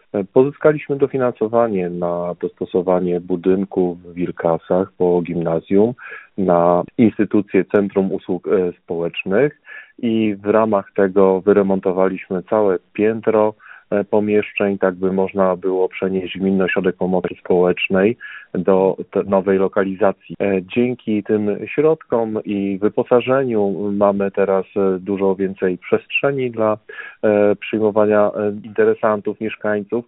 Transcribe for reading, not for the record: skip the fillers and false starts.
Pozyskaliśmy dofinansowanie na dostosowanie budynku w Wilkasach po gimnazjum, na instytucję Centrum Usług Społecznych i w ramach tego wyremontowaliśmy całe piętro pomieszczeń, tak by można było przenieść Gminny Ośrodek Pomocy Społecznej do nowej lokalizacji. Dzięki tym środkom i wyposażeniu mamy teraz dużo więcej przestrzeni dla przyjmowania interesantów, mieszkańców.